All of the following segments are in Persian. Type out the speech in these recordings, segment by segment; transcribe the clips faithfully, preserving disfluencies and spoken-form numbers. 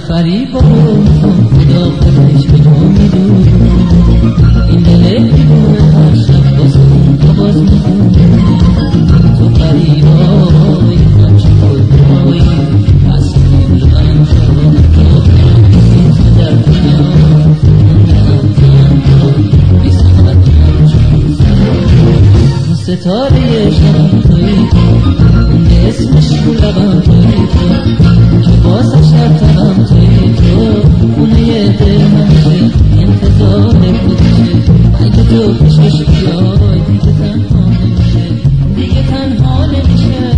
فریبا رو خدا خودش به تو میدونه این دل دیوونه هر شب واسه تو باز میخونه تو فریبایی همچه خودایی از پول انجام تو کنی تو در دنیا موندم تنها بی سمت همچون سر ستاره شبم توی تو مونده اسمش رو لبم توی تو که بازش در تبم توی تو خونه دل منشه انتظار خودشه اگه تو پیشش بیای دیگه تنها نمیشه دیگه تنها نمیشه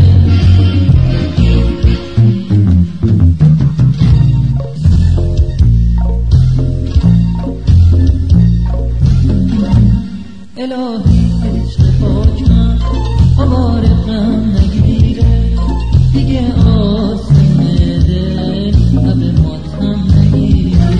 الهی عشق پاکم آوار غم نگیره دیگه آسونه دل لب ماتم نگیره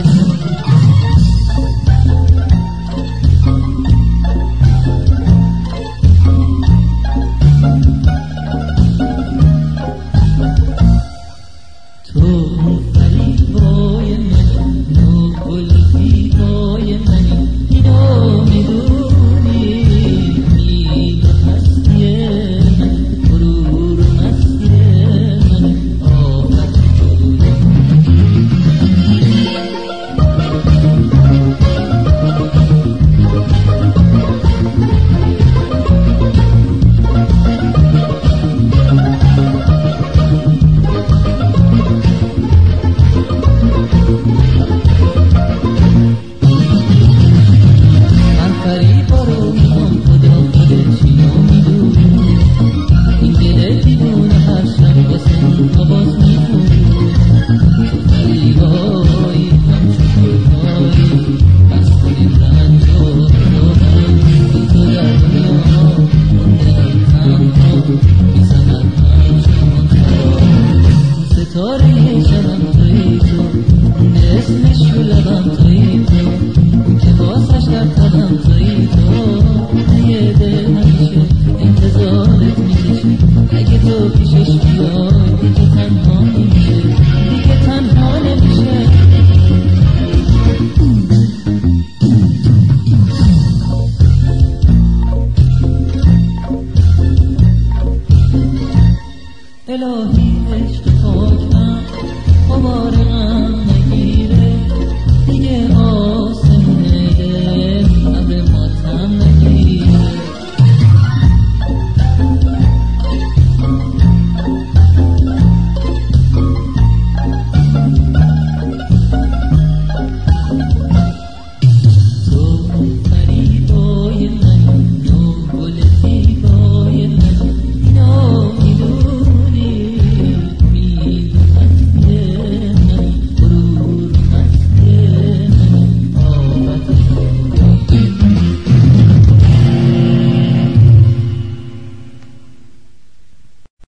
تو اون فریبای منی نو گل زیبای منی اینو میدونی امید هستی من غرور و مستی من آفت جلوی من فریبا رو میخوام خدا خودش اینو میدونه این دل دیوونه هر شب واسه اون باز میخونه تو فریبایی همچون خودایی بس کنیم رنج و بی تو در دنیا موندم تنها بی ثمر همچون خراب ستاره شبم توی تو مونده اسمش رو لبم توی تو که بازش در تبم توی تو خونه دل همیشه انتظارت میکشه اگه تو پیشش بیای دیگه تنها نمیشه دیگه تنها نمیشه الهی عشق پاکم